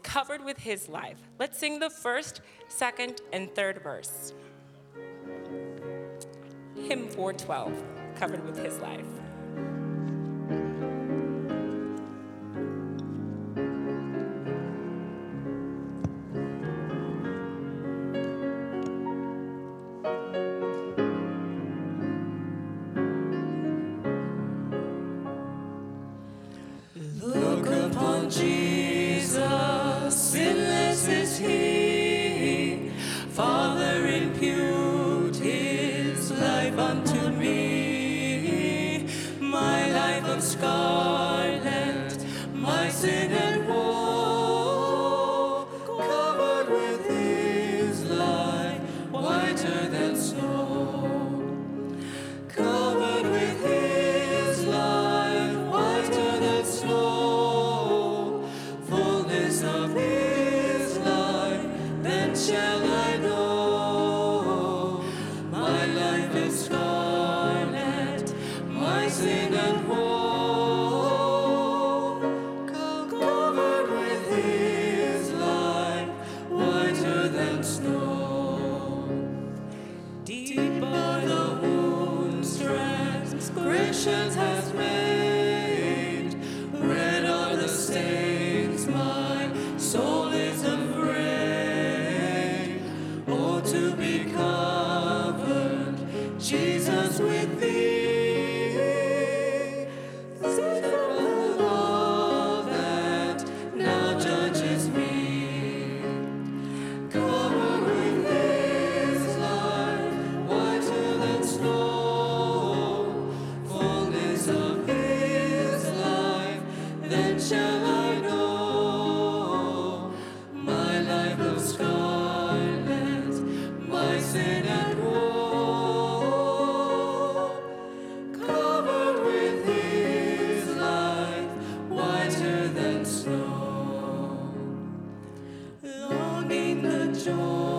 covered with his life. Let's sing the first, second, and third verse. Hymn 412, covered with his life. Look upon Jesus, sinless is he. Father, impute his life unto me. My life of scarlet, my sin and woe, covered with his life, whiter than snow. Covered with his life, whiter than snow, fullness of his life, then shall I know. My life is scarlet, my sin and woe, covered with his life, whiter than snow. Deep are the wounds transgressions has made, red are the stains, my soul is afraid. Oh, to be covered, Jesus, with thee, safe from the law that now judges me. Covered with his life, whiter than snow, fullness of his life, then shall I know. My life of scarlet, my sin and woe, covered with his life, whiter than snow. Longing the joy